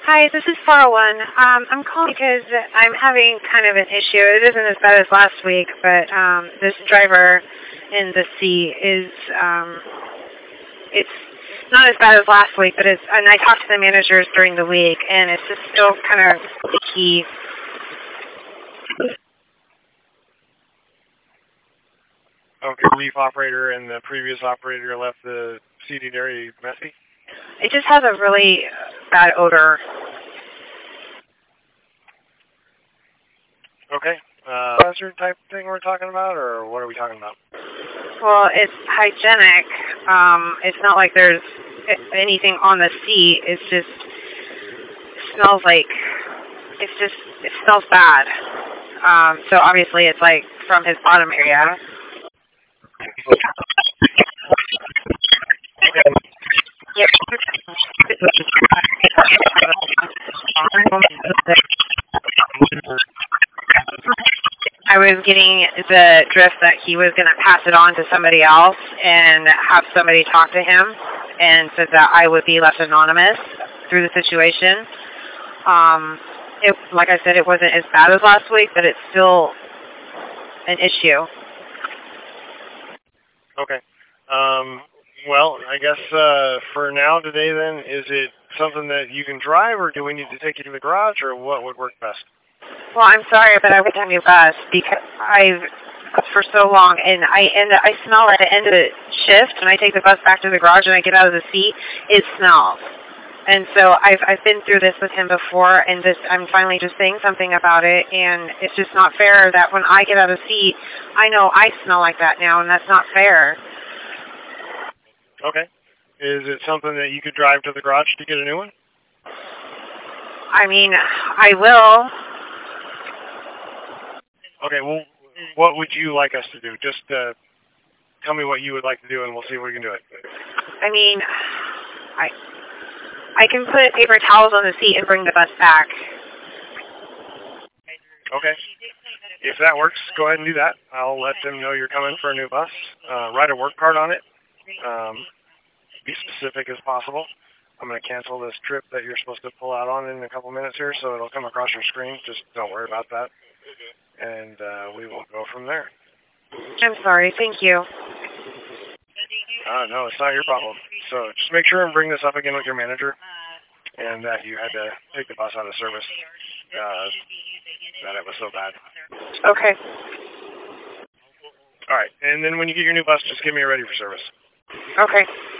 Hi, this is 401. I'm calling because I'm having kind of an issue. It isn't as bad as last week, but this driver in the seat is, it's not as bad as last week, but and I talked to the managers during the week, and it's just still kind of icky. Okay, leaf operator and the previous operator left the seating area messy? It just has a really bad odor. Okay. Hazard type thing we're talking about, or what are we talking about? Well, it's hygienic. It's not like there's anything on the seat. It's just smells like it smells bad. So obviously it's like from his bottom area. I was getting the drift that he was going to pass it on to somebody else and have somebody talk to him, and said that I would be left anonymous through the situation. Like I said, it wasn't as bad as last week, but it's still an issue. Okay. Well, I guess for now today then, is it something that you can drive, or do we need to take you to the garage, or what would work best? Well, I'm sorry, but I would have your bus because I've for so long, and I smell at the end of the shift when I take the bus back to the garage and I get out of the seat, it smells. And so I've been through this with him before, and I'm finally just saying something about it, and it's just not fair that when I get out of the seat, I know I smell like that now, and that's not fair. Okay. Is it something that you could drive to the garage to get a new one? I mean, I will. Okay, well, what would you like us to do? Just tell me what you would like to do, and we'll see if we can do it. I mean, I can put paper towels on the seat and bring the bus back. Okay. If that works, go ahead and do that. I'll let them know you're coming for a new bus. Write a work card on it. Be specific as possible. I'm going to cancel this trip that you're supposed to pull out on in a couple minutes here, so it'll come across your screen. Just don't worry about that. And we will go from there. I'm sorry. Thank you. No, it's not your problem. So just make sure and bring this up again with your manager, and that you had to take the bus out of service, that it was so bad. Okay. All right, and then when you get your new bus, just give me a ready for service. Okay.